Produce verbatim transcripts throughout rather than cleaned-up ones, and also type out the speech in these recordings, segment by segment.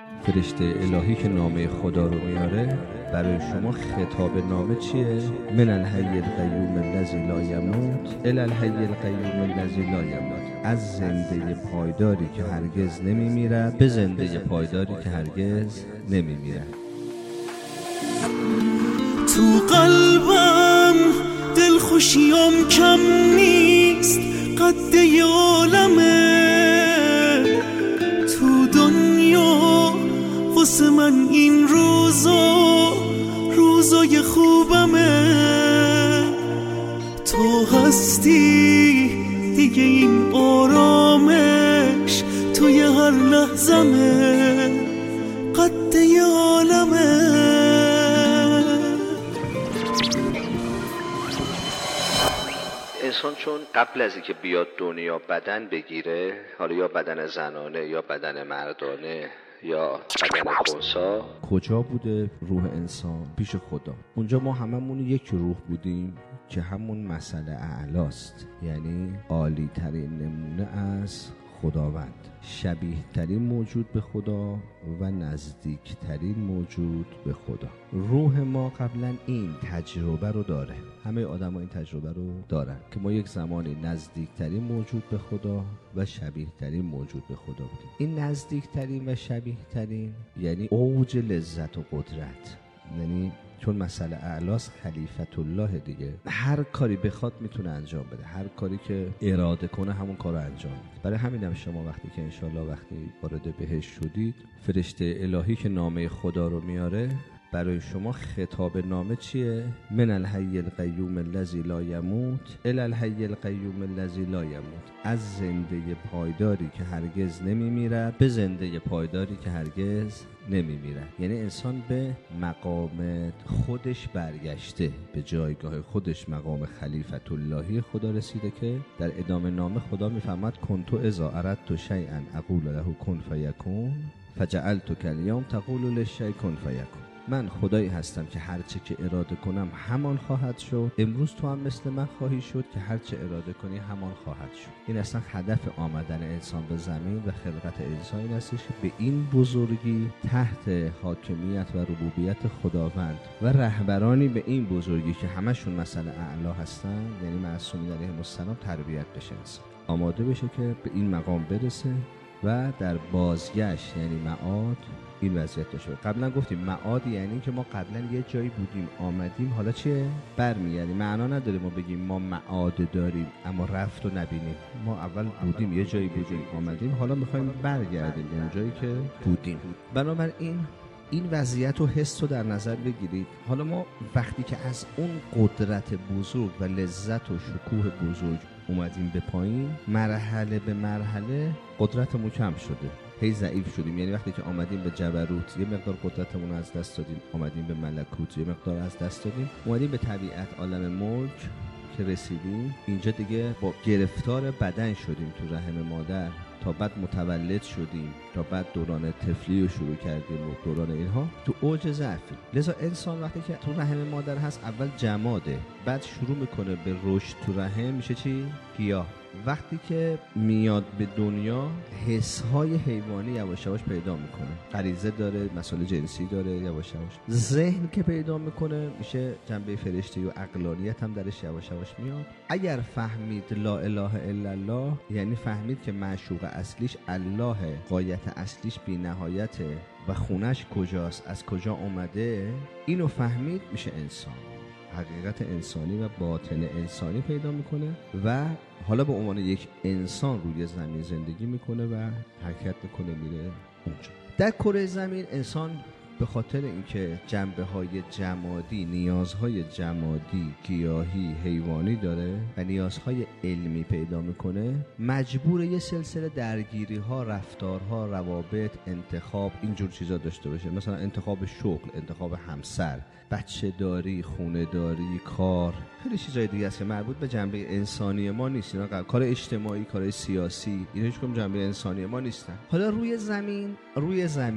فرشته الهی که نامه خدا رو میاره برای شما خطاب نامه چیه؟ من الحی القیوم الذی لا یموت الی الحی القیوم الذی لا یموت، از زنده پایداری که هرگز نمیمیرد به زنده پایداری که هرگز نمیمیرد. تو قلبم دل خوشیم کم نیست، قد عالمه تو دنیا واسه من این روزا روزای خوبمه. تو هستی دیگه، این آرامش توی هر لحظمه، قد عالمه. انسان چون قبل از اینکه بیاد دنیا بدن بگیره، حالا یا بدن زنانه یا بدن مردانه یا بدن خنثی، کجا بوده روح انسان؟ پیش خدا. اونجا ما هممون یک روح بودیم که همون مسئله اعلاست، یعنی عالی ترین نمونه از خداوند، شبیه ترین موجود به خدا و نزدیک ترین موجود به خدا. روح ما قبلا این تجربه رو داره، همه آدم ها این تجربه رو دارن که ما یک زمانی نزدیک ترین موجود به خدا و شبیه ترین موجود به خدا بودیم. این نزدیک ترین و شبیه ترین یعنی اوج لذت و قدرت، یعنی چون مسئله اعلاس خلیفت الله دیگه، هر کاری بخواد میتونه انجام بده، هر کاری که اراده کنه همون کارو انجام میده. برای همینم شما وقتی که انشالله وقتی وارد بهشت شدید، فرشته الهی که نامه خدا رو میاره برای شما خطاب نامه چیه؟ من الحی القیوم الذی لا یموت الی الحی القیوم الذی لا یموت، از زنده پایداری که هرگز نمیمیرد به زنده پایداری که هرگز نمیمیرد. یعنی انسان به مقام خودش برگشته، به جایگاه خودش، مقام خلیفت اللهی خدا رسیده که در ادامه نامه خدا میفرماد کنتو اذا اردت شیئا اقول له کن فیکون فجعلتک الیوم تقول للشیء کن فیکون. من خدایی هستم که هرچه که اراده کنم همان خواهد شد. امروز تو هم مثل من خواهی شد که هرچه اراده کنی همان خواهد شد. این اصلا هدف آمدن انسان به زمین و خلقت انسان این است که به این بزرگی تحت حاکمیت و ربوبیت خداوند و رهبرانی به این بزرگی که همشون مسئله اعلا هستن، یعنی معصومین علیهم السلام، تربیت بشه، انسان آماده بشه که به این مقام برسه و در بازگشت یعنی معاد این وضعیت داشته. قبلا گفتیم معاد یعنی که ما قبلا یه جایی بودیم آمدیم، حالا چیه؟ برمیگردیم. معنا نداره ما بگیم ما معاد داریم اما رفت و نبینیم. ما اول بودیم، یه جایی بودیم آمدیم، حالا میخوایم برگردیم به اون جایی که بودیم. بنابراین این وضعیت و حس رو در نظر بگیرید. حالا ما وقتی که از اون قدرت بزرگ و لذت و شکوه بزرگ اومدیم به پایین، مرحله به مرحله قدرتمون کم شده، هی ضعیف شدیم. یعنی وقتی که آمدیم به جبروت یه مقدار قدرتمون از دست دادیم، آمدیم به ملکوت یه مقدار از دست دادیم، اومدیم به طبیعت عالم ملک که رسیدیم. اینجا دیگه با گرفتار بدن شدیم تو رحم مادر، تا بعد متولد شدیم، تا بعد دوران طفلی رو شروع کردیم و دوران اینها تو اوج ضعفی. لذا انسان وقتی که تو رحم مادر هست اول جماده، بعد شروع میکنه به رشد تو رحم، میشه چی؟ گیاه. وقتی که میاد به دنیا حسهای حیوانی یواش یواش پیدا میکنه، غریزه داره، مسائل جنسی داره، یواش یواش ذهن که پیدا میکنه میشه جنبه فرشته و عقلانیت هم درش یواش یواش میاد. اگر فهمید لا اله الا الله، یعنی فهمید که معشوق اصلیش الله، غایت اصلیش بی نهایته و خونش کجاست، از کجا اومده، اینو فهمید، میشه انسان. حقیقت انسانی و باطن انسانی پیدا میکنه و حالا به عنوان یک انسان روی زمین زندگی میکنه و حرکت میکنه میره اونجا. در کره زمین انسان به خاطر اینکه جنبه‌های جمادی، نیازهای جمادی، گیاهی، حیوانی داره و نیازهای علمی پیدا میکنه، مجبور یه سلسله درگیری‌ها، رفتارها، روابط، انتخاب، اینجور چیزا داشته باشه. مثلا انتخاب شغل، انتخاب همسر، بچه داری، خونه داری، کار، خیلی چیزای دیگه است که مربوط به جنبه انسانی ما نیست. اینا کار اجتماعی، کار سیاسی، اینا هیچ کدوم جنبه انسانی ما نیستن. حالا روی زمین، روی زمین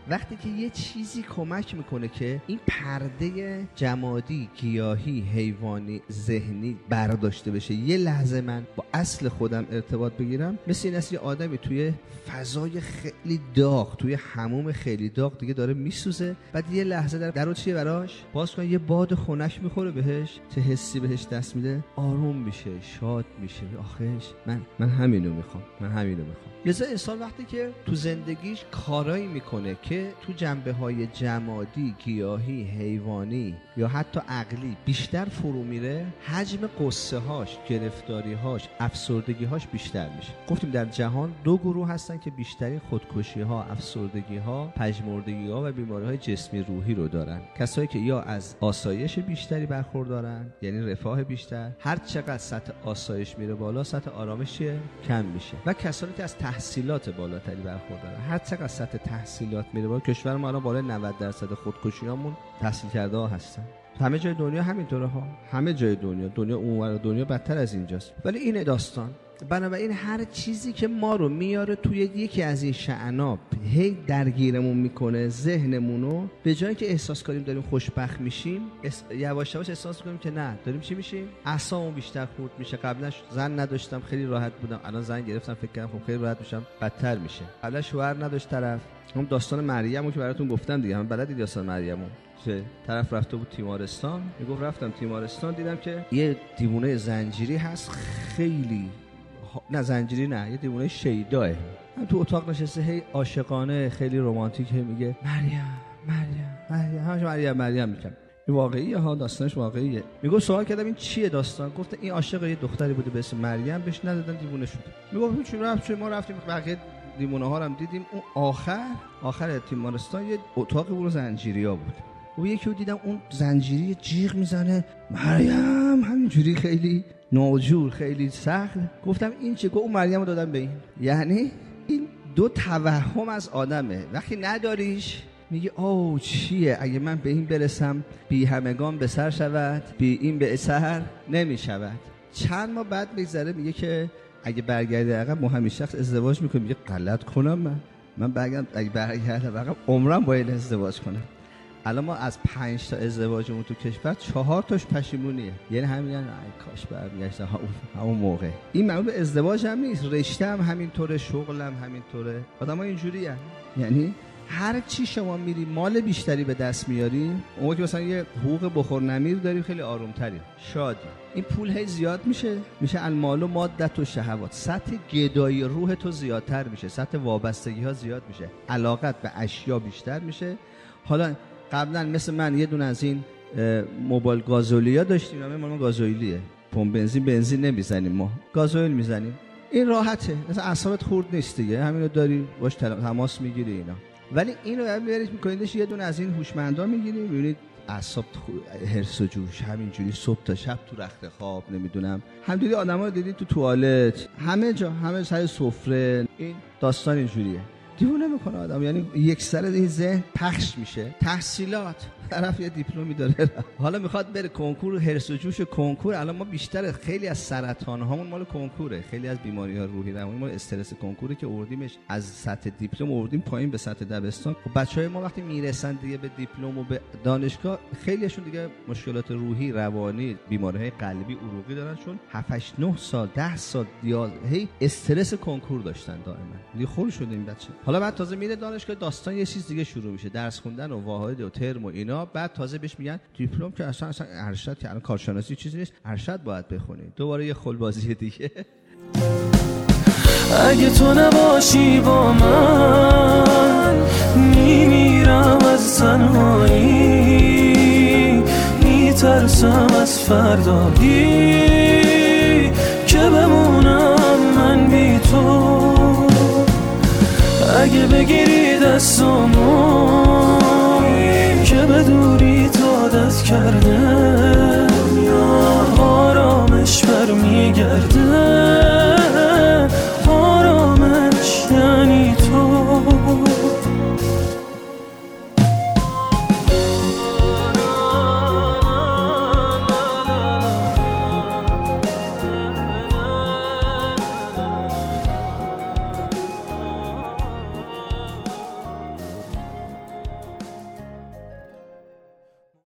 وقتی که یه چیزی کمک میکنه که این پرده جمادی، گیاهی، حیوانی، ذهنی برداشته بشه، یه لحظه من با اصل خودم ارتباط بگیرم، مثل این است یه آدمی توی فضای خیلی داغ، توی حموم خیلی داغ دیگه داره میسوزه، بعد یه لحظه در درو چیه براش باز کنه، یه باد خنک میخوره بهش، چه حسی بهش دست میده، آروم میشه، شاد میشه. آخرش من من همینو میخوام، من همینو میخوام. لذا انسان وقتی که تو زندگیش کارایی میکنه که تو جنبه‌های جمادی، گیاهی، حیوانی یا حتی عقلی بیشتر فرو میره، حجم قصه هاش، گرفتاری هاش، افسردگی هاش بیشتر میشه. گفتیم در جهان دو گروه هستن که بیشترین خودکشی ها، افسردگی ها، پژمردگی ها و بیماری های جسمی روحی رو دارن. کسایی که یا از آسایش بیشتری برخوردارن، یعنی رفاه بیشتر، هر چقدر سطح آسایش میره بالا، سطح آرامش کم میشه. و کسایی که از تحصیلات بالاتری برخوردارن، هر چقدر سطح تحصیلات میره بالا، کشور ما الان بالای نود درصد خودکشیامون تحصیل کرده ها هستن. همه جای دنیا همینطوره ها، همه جای دنیا، دنیا اونور دنیا بدتر از اینجاست. ولی این داستان، بنابراین هر چیزی که ما رو میاره توی یکی از این شعناب، هی درگیرمون میکنه ذهنمونو، به جایی که احساس کنیم داریم خوشبخت میشیم، اس... یواش یواش احساس کنیم که نه، داریم چی میشیم؟ اعصابمون بیشتر خورد میشه. قبلا زن نداشتم خیلی راحت بودم، الان زن گرفتم فکر کردم خب خیلی راحت میشم، بدتر میشه. قبلا شوهر نداشت طرف، هم داستان مریمو که براتون گفتم دیگه، هم بلدی داستان مریمو، که طرف رفته بود تیمارستان، میگفت رفتم تیمارستان دیدم که یه دیوونه زنجیری هست، خیلی نه زنجیری نه، یه دیوونه شیداه، هم تو اتاق نشسته، هی عاشقانه خیلی رمانتیک هی میگه مریم مریم مریم، همش مریم مریم میگم. این واقعیه ها، داستانش واقعیه. میگه سوال کردم این چیه داستان؟ گفت این عاشق یه دختری بوده به اسم مریم، بهش ندادن دیوونه شده. میگه چون رفت ما رفتیم بقیه دیوونه ها رو هم دیدیم، اون آخر آخر تیمارستان یه اتاق بود زنجیریا بود. و یکی رو دیدم اون زنجیری جیغ میزنه مریم، همینجوری خیلی ناجور، خیلی سخت. گفتم این چه؟ گفت اون مریم رو دادم به این. یعنی این دو توهم از آدمه، وقتی نداریش میگه اوه چیه، اگه من به این برسم بی همگان به سر شود، بی این به سر نمی شود. چند ماه بعد میگذره میگه که اگه برگرده عقب با همین شخص ازدواج میکنه. میگه غلط کنم من من برگردم اگه برگردم عقب عمرم باید ازدواج کنم. الان ما از پنج تا ازدواجمون تو کشور چهار تاش پشیمونیه، یعنی همین یعنی ای کاش برمیگشتم همون موقع. این معلوم به ازدواج هم نیست، رشته هم همینطوره، شغلم همینطوره، آدم‌ها اینجوریه. یعنی هر چی شما میری مال بیشتری به دست میاری، اون که مثلا یه حقوق بخور نمیر داری، خیلی آرومتری، شادی. این پول هی زیاد میشه، میشه المال و مادت و شهوات، سطح گدایی روح تو زیادتر میشه، سطح وابستگی ها زیاد میشه، علاقت به اشیا بیشتر میشه. حالا قبلا مثل من یه دونه از این موبایل گازولیا داشتیم، همه ما گازوئیلیه، پمپ بنزین بنزین نمیزنیم، ما گازوئیل میزنیم. این راحته، مثلا اعصابت خورد نیست دیگه، همینو داری باش تماس میگیری اینا. ولی اینو میبرید میکنیدش یه دونه از این هوشمندا میگیری، میبینید اعصاب هرس و جوش، همینجوری صبح تا شب تو رخت خواب، نمیدونم همینجوری آدما رو دیدید تو توالت، همه جا، همه سر سفره. این داستان اینجوریه، دیوونه میکنه آدم. یعنی یک سر این ذهن پخش میشه. تحصیلات، طرف یه دیپلمی داره حالا میخواد بره کنکور، هرس و جوش کنکور. الان ما بیشتر خیلی از سرطان هامون مال کنکوره، خیلی از بیماری ها روحی روانی مال استرس کنکوره که آوردیمش از سطح دیپلم آوردیم پایین به سطح دبستان. خب بچهای ما وقتی میرسن دیگه به دیپلم و به دانشگاه، خیلیشون دیگه مشکلات روحی، روانی، بیماری‌های قلبی، عروقی دارن، چون هفت هشت نه سال ده سال دیال هی استرس کنکور داشتن دائما. دیگه خور شده این بچه. حالا بعد تازه میره دانشگاه، داستان یه چیز دیگه شروع میشه، درس خوندن و واحد و ترم و اینا. بعد تازه بهش میگن دیپلم که اصلا اصلا ارشد که الان کارشناسی چیزی نیست، ارشد باید بخونید. دوباره یه خلبازی دیگه. اگه تو نباشی با من، میمیرم از تنهایی، میترسم از فردایی که بمونم من بی تو. اگه بگیری دستامو که به دوری عادت کرده، آرامش برمیگرده.